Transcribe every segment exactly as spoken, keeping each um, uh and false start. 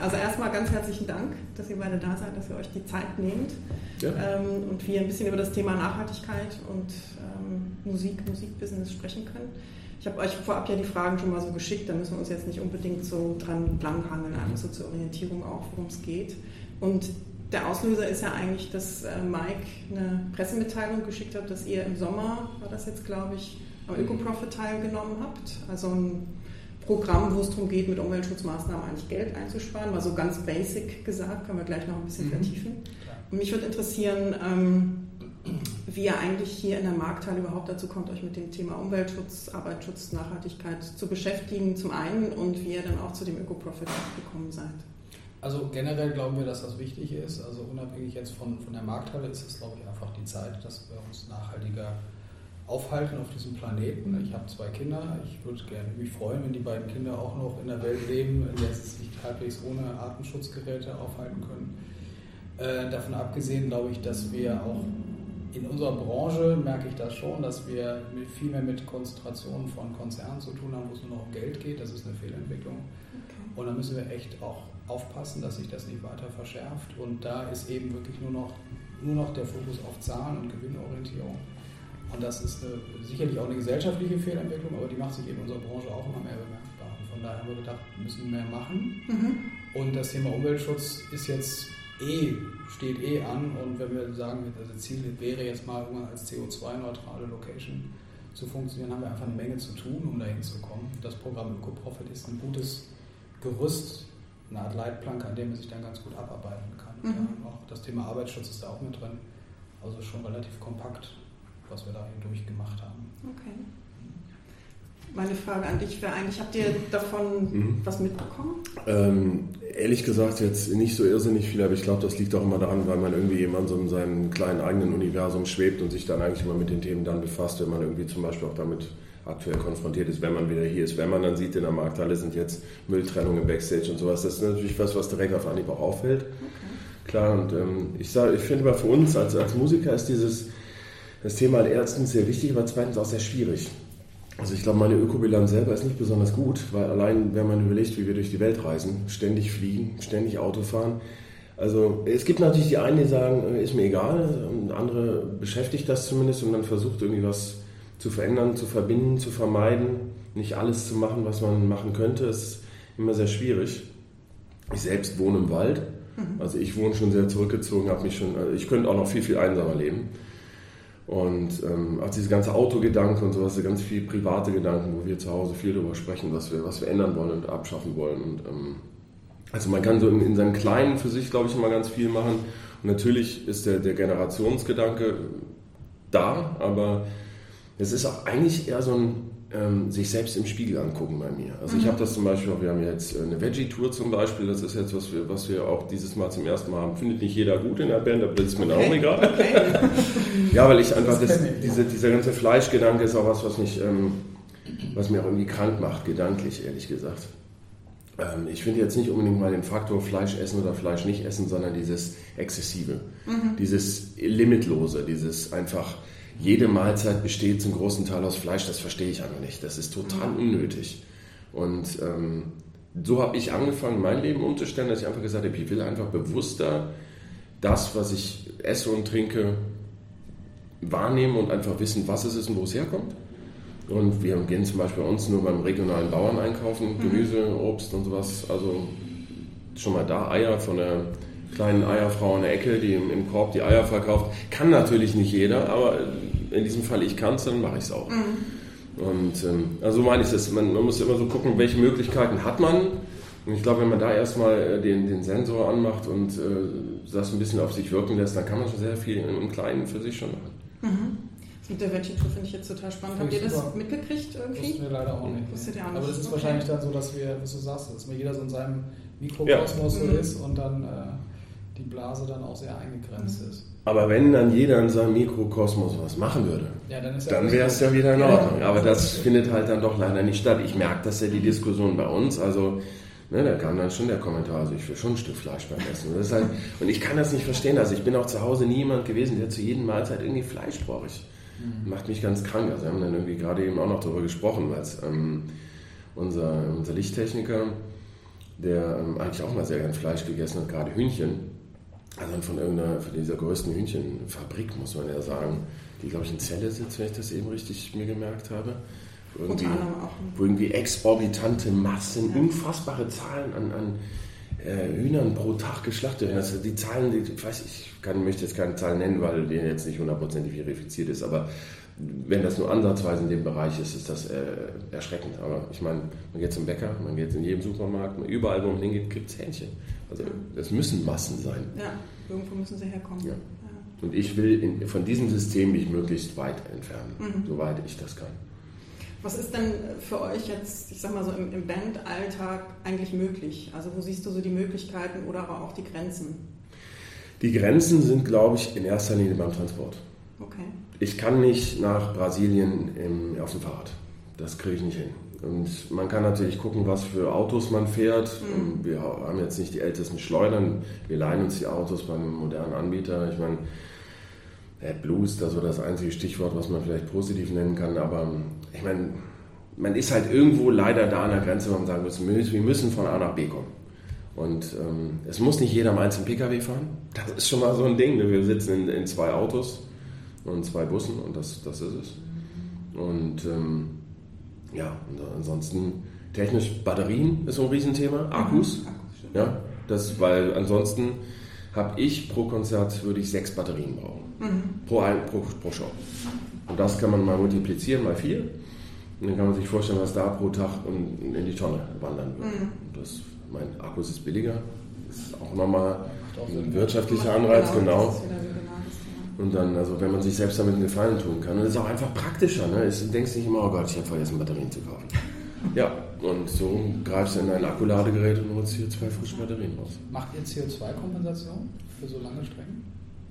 Also erstmal ganz herzlichen Dank, dass ihr beide da seid, dass ihr euch die Zeit nehmt ja. ähm, und wir ein bisschen über das Thema Nachhaltigkeit und ähm, Musik, Musikbusiness sprechen können. Ich habe euch vorab ja die Fragen schon mal so geschickt, da müssen wir uns jetzt nicht unbedingt so dran langhangeln, einfach so zur Orientierung auch, worum es geht. Und der Auslöser ist ja eigentlich, dass äh, Mike eine Pressemitteilung geschickt hat, dass ihr im Sommer, war das jetzt glaube ich, am Öko-Profit teilgenommen habt, also ein Programm, wo es darum geht, mit Umweltschutzmaßnahmen eigentlich Geld einzusparen, mal so ganz basic gesagt, können wir gleich noch ein bisschen mhm. vertiefen. Und mich würde interessieren, ähm, wie ihr eigentlich hier in der Markthalle überhaupt dazu kommt, euch mit dem Thema Umweltschutz, Arbeitsschutz, Nachhaltigkeit zu beschäftigen, zum einen, und wie ihr dann auch zu dem Öko-Profit gekommen seid. Also generell glauben wir, dass das wichtig ist, also unabhängig jetzt von, von der Markthalle ist es, glaube ich, einfach die Zeit, dass wir uns nachhaltiger aufhalten auf diesem Planeten. Ich habe zwei Kinder. Ich würde gerne mich freuen, wenn die beiden Kinder auch noch in der Welt leben, in der sie sich halbwegs ohne Atemschutzgeräte aufhalten können. Äh, davon abgesehen glaube ich, dass wir auch in unserer Branche, merke ich das schon, dass wir mit, viel mehr mit Konzentrationen von Konzernen zu tun haben, wo es nur noch um Geld geht. Das ist eine Fehlentwicklung. Okay. Und da müssen wir echt auch aufpassen, dass sich das nicht weiter verschärft. Und da ist eben wirklich nur noch, nur noch der Fokus auf Zahlen und Gewinnorientierung. Und das ist eine, sicherlich auch eine gesellschaftliche Fehlentwicklung, aber die macht sich eben in unserer Branche auch immer mehr bemerkbar. Und von daher haben wir gedacht, wir müssen mehr machen. Mhm. Und das Thema Umweltschutz ist jetzt eh, steht eh an. Und wenn wir sagen, das Ziel wäre jetzt mal irgendwann als C O zwei neutrale Location zu funktionieren, haben wir einfach eine Menge zu tun, um dahin zu kommen. Das Programm Öko-Profit ist ein gutes Gerüst, eine Art Leitplanke, an dem man sich dann ganz gut abarbeiten kann. Mhm. Ja, auch das Thema Arbeitsschutz ist da auch mit drin. Also schon relativ kompakt, was wir da durchgemacht haben. Okay. Meine Frage an dich wäre eigentlich, habt ihr davon mhm. was mitbekommen? Ähm, ehrlich gesagt jetzt nicht so irrsinnig viel, aber ich glaube, das liegt auch immer daran, weil man irgendwie immer so in seinem kleinen eigenen Universum schwebt und sich dann eigentlich immer mit den Themen dann befasst, wenn man irgendwie zum Beispiel auch damit aktuell konfrontiert ist, wenn man wieder hier ist. Wenn man dann sieht, in der Markthalle sind jetzt Mülltrennungen im Backstage und sowas, das ist natürlich was, was direkt auf Anhieb auch auffällt. Okay. Klar, und ähm, ich sage, ich finde aber für uns als, als Musiker ist dieses das Thema erstens sehr wichtig, aber zweitens auch sehr schwierig. Also ich glaube, meine Ökobilanz selber ist nicht besonders gut, weil allein, wenn man überlegt, wie wir durch die Welt reisen, ständig fliegen, ständig Auto fahren. Also es gibt natürlich die einen, die sagen, ist mir egal, und andere beschäftigt das zumindest und dann versucht irgendwie was zu verändern, zu verbinden, zu vermeiden, nicht alles zu machen, was man machen könnte. Es ist immer sehr schwierig. Ich selbst wohne im Wald, also ich wohne schon sehr zurückgezogen, habe mich schon, also ich könnte auch noch viel, viel einsamer leben. Und ähm, auch diese ganze Autogedanke und sowas, ganz viele private Gedanken, wo wir zu Hause viel darüber sprechen, was wir, was wir ändern wollen und abschaffen wollen. Und, ähm, also man kann so in, in seinem Kleinen für sich, glaube ich, immer ganz viel machen. Und natürlich ist der, der Generationsgedanke da, aber es ist auch eigentlich eher so ein ähm, sich selbst im Spiegel angucken bei mir. Also mhm. ich habe das zum Beispiel auch, wir haben jetzt eine Veggie-Tour zum Beispiel, das ist jetzt, was wir, was wir auch dieses Mal zum ersten Mal haben. Findet nicht jeder gut in der Band, aber das ist mir okay. auch egal. Okay. Ja, weil ich einfach, das, diese, dieser ganze Fleischgedanke ist auch was, was mich, ähm, was mir auch irgendwie krank macht, gedanklich, ehrlich gesagt. Ähm, ich finde jetzt nicht unbedingt mal den Faktor Fleisch essen oder Fleisch nicht essen, sondern dieses Exzessive, mhm. dieses Limitlose, dieses einfach, jede Mahlzeit besteht zum großen Teil aus Fleisch, das verstehe ich einfach nicht. Das ist total unnötig. Und ähm, so habe ich angefangen, mein Leben umzustellen, dass ich einfach gesagt habe, ich will einfach bewusster das, was ich esse und trinke, wahrnehmen und einfach wissen, was es ist und wo es herkommt. Und wir gehen zum Beispiel bei uns nur beim regionalen Bauern einkaufen, Gemüse, Obst und sowas. Also schon mal da Eier von der kleinen Eierfrau in der Ecke, die im, im Korb die Eier verkauft. Kann natürlich nicht jeder, aber in diesem Fall ich kann es, dann mache ich es auch. Mhm. Und ähm, also meine ich das, man, man muss immer so gucken, welche Möglichkeiten hat man. Und ich glaube, wenn man da erstmal den, den Sensor anmacht und äh, das ein bisschen auf sich wirken lässt, dann kann man schon sehr viel im Kleinen für sich schon machen. Mhm. Das mit der Veggie-Tour finde ich jetzt total spannend. Habt ihr das super. mitgekriegt irgendwie? Wussten wir leider auch nicht. Wusstet ihr auch nicht. Aber das ist okay. wahrscheinlich dann so, dass wir, was du sagst, dass jeder so in seinem Mikrokosmos ja. so ist und dann äh, die Blase dann auch sehr eingegrenzt ist. Aber wenn dann jeder in seinem Mikrokosmos was machen würde, ja, dann, dann wäre es ja wieder in Ordnung. Ja. Aber das findet halt dann doch leider nicht statt. Ich merke das ja, die Diskussion bei uns. Also, ne, da kam dann schon der Kommentar, also ich will schon ein Stück Fleisch beim Essen. Das ist halt, und ich kann das nicht verstehen. Also ich bin auch zu Hause nie jemand gewesen, der zu jedem Mahlzeit irgendwie Fleisch brauche ich. Mhm. Macht mich ganz krank. Also wir haben dann irgendwie gerade eben auch noch darüber gesprochen, weil es ähm, unser, unser Lichttechniker, der ähm, eigentlich auch mal sehr gern Fleisch gegessen hat, gerade Hühnchen. Also von irgendeiner, von dieser größten Hühnchenfabrik, muss man ja sagen, die, glaube ich, in Celle sitzt, wenn ich das eben richtig mir gemerkt habe. Wo irgendwie, wo irgendwie exorbitante Massen, ja. unfassbare Zahlen an, an äh, Hühnern pro Tag geschlachtet werden. Also die Zahlen, die, ich weiß, ich kann, möchte jetzt keine Zahlen nennen, weil die jetzt nicht hundertprozentig verifiziert ist, aber wenn das nur ansatzweise in dem Bereich ist, ist das äh, erschreckend. Aber ich meine, man geht zum Bäcker, man geht in jedem Supermarkt, man, überall, wo man hingeht, gibt es Hähnchen. Also es müssen Massen sein. Ja, irgendwo müssen sie herkommen. Ja. Ja. Und ich will in, von diesem System mich möglichst weit entfernen, mhm. soweit ich das kann. Was ist denn für euch jetzt, ich sag mal so, im, im Bandalltag eigentlich möglich? Also wo siehst du so die Möglichkeiten oder aber auch die Grenzen? Die Grenzen sind, glaube ich, in erster Linie beim Transport. Okay. Ich kann nicht nach Brasilien im, auf dem Fahrrad. Das kriege ich nicht hin. Und man kann natürlich gucken, was für Autos man fährt. Mhm. Wir haben jetzt nicht die ältesten Schleudern. Wir leihen uns die Autos beim modernen Anbieter. Ich meine, AdBlue ist da so das einzige Stichwort, was man vielleicht positiv nennen kann. Aber ich meine, man ist halt irgendwo leider da an der Grenze, wo man sagen muss, wir müssen von A nach B kommen. Und ähm, es muss nicht jeder mal einen P K W fahren. Das ist schon mal so ein Ding. Wir sitzen in, in zwei Autos und zwei Bussen und das, das ist es. Und ähm, ja, und ansonsten technisch Batterien ist so ein Riesenthema, Akkus. Mhm. Ja, das, weil ansonsten habe ich pro Konzert würde ich sechs Batterien brauchen. Mhm. Pro, ein, pro, pro Show. Und das kann man mal multiplizieren mal vier. Und dann kann man sich vorstellen, was da pro Tag in, in die Tonne wandern würde. Mhm. Das, mein Akkus ist billiger, ist auch nochmal ein wirtschaftlicher Anreiz, genau. genau. Und dann, also wenn man sich selbst damit einen Gefallen tun kann, dann ist es auch einfach praktischer. Ne? Du denkst nicht immer, oh Gott, ich habe vergessen, Batterien zu kaufen. Ja, und so greifst du in ein Akkuladegerät und holst hier zwei frische Batterien raus. Macht ihr C O zwei Kompensation für so lange Strecken?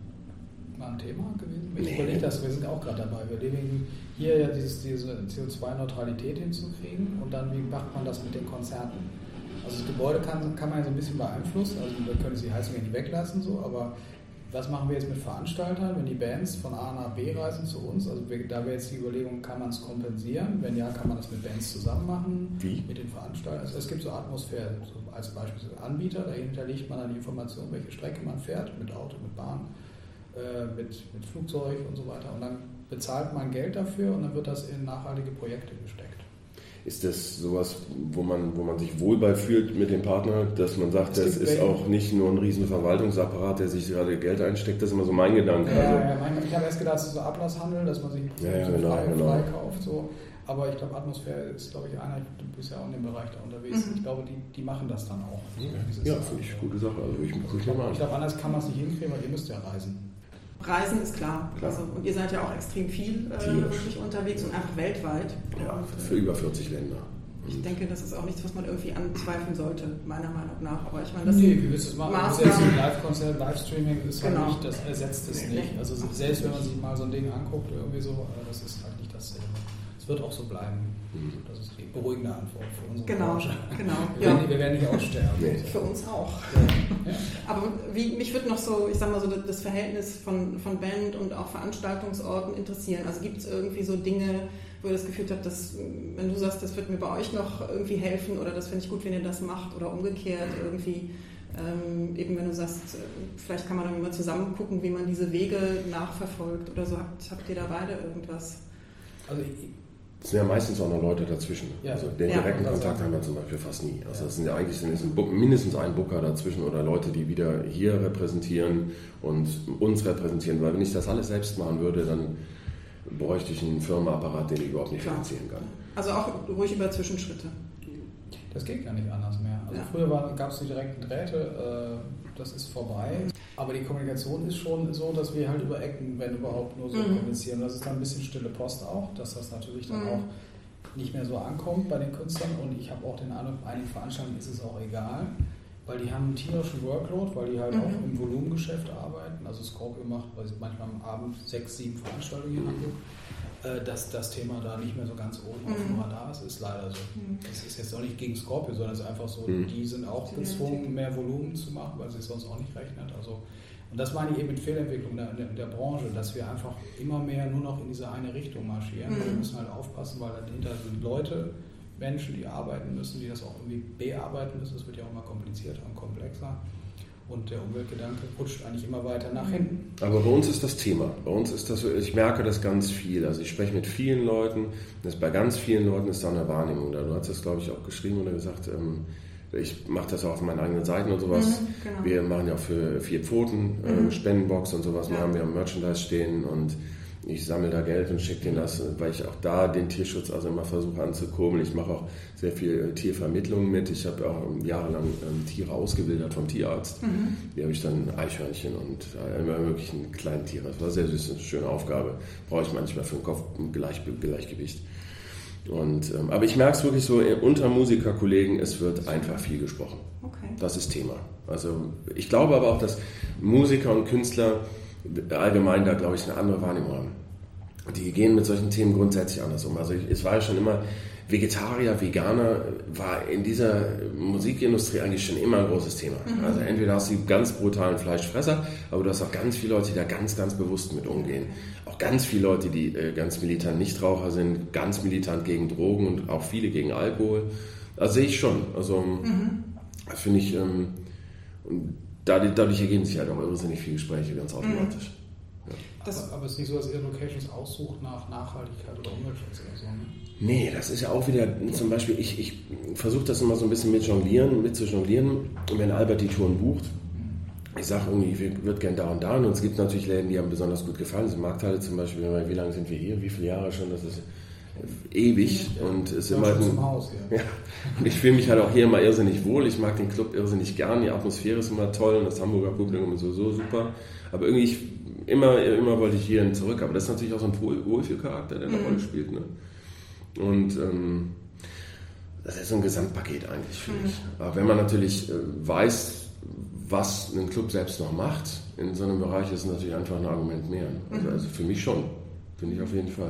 Mal ein Thema gewesen? Ich nee. überlege das, wir sind auch gerade dabei. Wir leben hier ja dieses, diese C O zwei Neutralität hinzukriegen und dann, wie macht man das mit den Konzerten? Also das Gebäude kann, kann man ja so ein bisschen beeinflussen, also wir können die Heizung ja nicht weglassen, so, aber was machen wir jetzt mit Veranstaltern, wenn die Bands von A nach B reisen zu uns? Also wir, da wäre jetzt die Überlegung, kann man es kompensieren? Wenn ja, kann man das mit Bands zusammen machen? Wie? Mit den Veranstaltern. Also es gibt so Atmosphäre, so als Beispiel Anbieter, dahinter legt man dann die Information, welche Strecke man fährt, mit Auto, mit Bahn, äh, mit, mit Flugzeug und so weiter. Und dann bezahlt man Geld dafür und dann wird das in nachhaltige Projekte gesteckt. Ist das sowas, wo man, wo man sich wohl bei fühlt mit dem Partner, dass man sagt, das ist auch nicht nur ein riesen Verwaltungsapparat, der sich gerade Geld einsteckt? Das ist immer so mein Gedanke. Ja, also, ja, mein, ich habe erst gedacht, es ist so Ablasshandel, dass man sich ja, ja, so genau, frei, genau. frei kauft. So. Aber ich glaube, Atmosphäre ist, glaube ich, einer, du bist ja auch in dem Bereich da unterwegs. Mhm. Ich glaube, die, die machen das dann auch. So, ja, finde ich eine gute Sache. Also ich also ich glaube, glaub, anders kann man es nicht hinkriegen, weil ihr müsst ja reisen. Reisen ist klar. klar. Also, und ihr seid ja auch extrem viel äh, wirklich unterwegs und einfach weltweit. Ja, und, für über vierzig Länder. Ich denke, das ist auch nichts, was man irgendwie anzweifeln sollte, meiner Meinung nach. Aber ich meine, das nee, wie willst du es machen? Ein Live-Konzert, Livestreaming ist halt genau. nicht, das ersetzt es nicht. Also selbst wenn man sich mal so ein Ding anguckt, irgendwie so, das ist halt nicht dasselbe. Es wird auch so bleiben. Das ist die beruhigende Antwort für unsere genau, Branche. Genau, wir, ja. werden, wir werden nicht aussterben. Nee. Für uns auch. Ja. Ja. Aber wie, mich würde noch so, ich sag mal so, das Verhältnis von, von Band und auch Veranstaltungsorten interessieren. Also gibt es irgendwie so Dinge, wo ihr das Gefühl habt, dass, wenn du sagst, das wird mir bei euch noch irgendwie helfen oder das finde ich gut, wenn ihr das macht oder umgekehrt irgendwie, ähm, eben wenn du sagst, vielleicht kann man dann mal zusammen gucken, wie man diese Wege nachverfolgt oder so. Habt, habt ihr da beide irgendwas? Also es sind ja meistens auch noch Leute dazwischen. Ja, also den ja, direkten Kontakt haben wir zum Beispiel fast nie. Also das sind ja eigentlich sind mindestens ein Booker dazwischen oder Leute, die wieder hier repräsentieren und uns repräsentieren. Weil wenn ich das alles selbst machen würde, dann bräuchte ich einen Firmenapparat, den ich überhaupt nicht finanzieren kann. Also auch ruhig über Zwischenschritte. Das geht gar nicht anders mehr. Also ja. Früher gab es die direkten Drähte, äh, das ist vorbei. Aber die Kommunikation ist schon so, dass wir halt über Ecken, wenn überhaupt, nur so mhm. kommunizieren. Das ist dann ein bisschen stille Post auch, dass das natürlich dann mhm. auch nicht mehr so ankommt bei den Künstlern. Und ich habe auch den Eindruck, bei einigen Veranstaltungen ist es auch egal, weil die haben einen tierischen Workload, weil die halt mhm. auch im Volumengeschäft arbeiten. Also Scorpio macht weil manchmal am Abend sechs, sieben Veranstaltungen hier in Hamburg. Dass das Thema da nicht mehr so ganz oben mhm. auf dem Radar ist, ist leider so. Mhm. Das ist jetzt auch nicht gegen Scorpio, sondern es ist einfach so, mhm. die sind auch gezwungen, mehr Volumen zu machen, weil sie es sonst auch nicht rechnet. Also, und das meine ich eben mit Fehlentwicklung der, der, der Branche, dass wir einfach immer mehr nur noch in diese eine Richtung marschieren. Mhm. Wir müssen halt aufpassen, weil dahinter sind Leute, Menschen, die arbeiten müssen, die das auch irgendwie bearbeiten müssen. Es wird ja auch immer komplizierter und komplexer. Und der Umweltgedanke rutscht eigentlich immer weiter nach hinten. Aber bei uns ist das Thema. Bei uns ist das, ich merke das ganz viel. Also ich spreche mit vielen Leuten. Das bei ganz vielen Leuten ist da eine Wahrnehmung da. Du hast das, glaube ich, auch geschrieben oder gesagt. Ähm, ich mache das auch auf meinen eigenen Seiten und sowas. Mhm, genau. Wir machen ja auch für Vier Pfoten mhm. äh, Spendenbox und sowas. Ja. Wir haben ja Merchandise stehen und ich sammle da Geld und schicke denen das, weil ich auch da den Tierschutz also immer versuche anzukurbeln. Ich mache auch sehr viel Tiervermittlung mit. Ich habe auch jahrelang ähm, Tiere ausgebildet vom Tierarzt. Mhm. Die habe ich dann Eichhörnchen und äh, immer möglichen kleinen Tiere. Das war sehr süß, eine schöne Aufgabe. Brauche ich manchmal für den Kopf ein Gleich, Gleichgewicht. Und, ähm, aber ich merke es wirklich so, unter Musikerkollegen, es wird einfach viel gesprochen. Okay. Das ist Thema. Also ich glaube aber auch, dass Musiker und Künstler allgemein da, glaube ich, eine andere Wahrnehmung haben. Die gehen mit solchen Themen grundsätzlich anders um. Also ich, es war ja schon immer, Vegetarier, Veganer war in dieser Musikindustrie eigentlich schon immer ein großes Thema. Mhm. Also entweder hast du die ganz brutalen Fleischfresser, aber du hast auch ganz viele Leute, die da ganz, ganz bewusst mit umgehen. Auch ganz viele Leute, die äh, ganz militant Nichtraucher sind, ganz militant gegen Drogen und auch viele gegen Alkohol. Das sehe ich schon. Also mhm. finde ich, ähm, dadurch ergeben sich halt auch irrsinnig viele Gespräche ganz automatisch. Mhm. Ja. Das, aber es ist nicht so, dass ihr Locations aussucht nach Nachhaltigkeit oder Umweltschutz oder so, ne? Nee, das ist ja auch wieder, zum Beispiel, ich, ich versuche das immer so ein bisschen mit jonglieren, mit zu jonglieren. Und wenn Albert die Touren bucht, ich sage irgendwie, ich würde gerne da und da. Und es gibt natürlich Läden, die haben besonders gut gefallen. Das Markthalle zum Beispiel, wie lange sind wir hier? Wie viele Jahre schon? Das ist ewig. Ja, und ist immer ein, zum Haus, ja. Ja. Und ich fühle mich halt auch hier immer irrsinnig wohl. Ich mag den Club irrsinnig gern. Die Atmosphäre ist immer toll und das Hamburger Publikum ist sowieso super. Aber irgendwie, ich, immer, immer wollte ich hierhin zurück. Aber das ist natürlich auch so ein Wohlfühlcharakter, der eine mhm. Rolle spielt. Ne? Und ähm, das ist so ein Gesamtpaket eigentlich, finde mhm. ich. Aber wenn man natürlich äh, weiß, was ein Club selbst noch macht, in so einem Bereich ist es natürlich einfach ein Argument mehr. Also, mhm. also für mich schon, finde ich auf jeden Fall.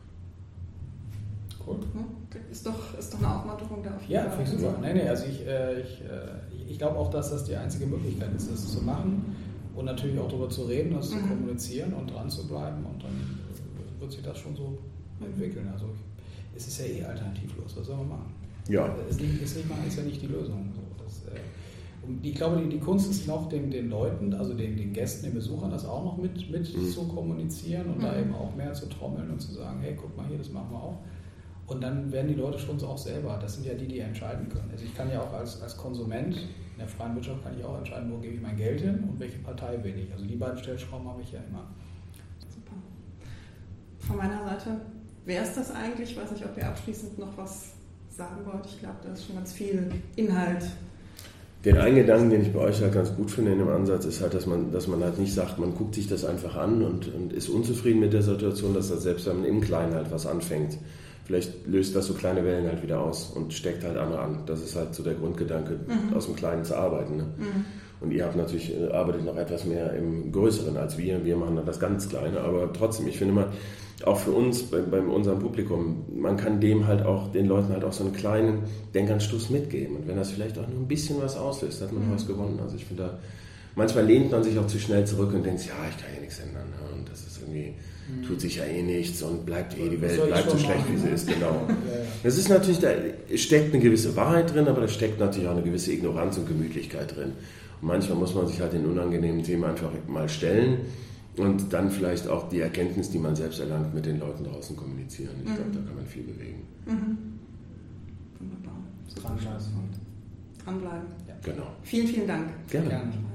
Cool. Ist doch, ist doch eine Aufmunterung da auf jeden Fall. Ja, finde ich super. Nee, nee, also ich, äh, ich, äh, ich glaube auch, dass das die einzige Möglichkeit ist, das zu machen und natürlich auch darüber zu reden, das mhm. zu kommunizieren und dran zu bleiben und dann wird sich das schon so entwickeln. Also es ist ja eh alternativlos, was soll man machen? Ja. Es nicht, es nicht machen ist ja nicht die Lösung. So, das, äh, und ich glaube, die, die Kunst ist noch den, den Leuten, also den, den Gästen, den Besuchern, das auch noch mit, mit mhm. zu kommunizieren und mhm. da eben auch mehr zu trommeln und zu sagen, hey, guck mal hier, das machen wir auch. Und dann werden die Leute schon so auch selber, das sind ja die, die entscheiden können. Also ich kann ja auch als, als Konsument in der freien Wirtschaft kann ich auch entscheiden, wo gebe ich mein Geld hin und welche Partei wähle ich. Also die beiden Stellschrauben habe ich ja immer. Super. Von meiner Seite wäre es das eigentlich? Ich weiß nicht, ob ihr abschließend noch was sagen wollt. Ich glaube, da ist schon ganz viel Inhalt. Den einen Gedanken, den ich bei euch halt ganz gut finde in dem Ansatz, ist halt, dass man, dass man halt nicht sagt, man guckt sich das einfach an und, und ist unzufrieden mit der Situation, dass das selbst wenn man im Kleinen halt was anfängt, vielleicht löst das so kleine Wellen halt wieder aus und steckt halt andere an. Das ist halt so der Grundgedanke, mhm. aus dem Kleinen zu arbeiten. Ne? Mhm. Und ihr habt natürlich, arbeitet noch etwas mehr im Größeren als wir. Wir machen dann das ganz Kleine, aber trotzdem, ich finde immer, auch für uns, bei, bei unserem Publikum, man kann dem halt auch, den Leuten halt auch so einen kleinen Denkanstoß mitgeben. Und wenn das vielleicht auch nur ein bisschen was auslöst, hat man mhm. was gewonnen. Also ich finde da, manchmal lehnt man sich auch zu schnell zurück und denkt, ja, ich kann ja nichts ändern. Und das ist irgendwie, mhm. tut sich ja eh nichts und bleibt eh, die Welt bleibt so schlecht, wie sie ist, genau. ja, ja. Das ist natürlich, da steckt eine gewisse Wahrheit drin, aber da steckt natürlich auch eine gewisse Ignoranz und Gemütlichkeit drin. Und manchmal muss man sich halt den unangenehmen Themen einfach mal stellen und dann vielleicht auch die Erkenntnis, die man selbst erlangt, mit den Leuten draußen kommunizieren. Ich mhm. glaube, da kann man viel bewegen. Mhm. Wunderbar. Dranbleiben. Dranbleiben. Ja. Genau. Vielen, vielen Dank. Gerne. Gerne.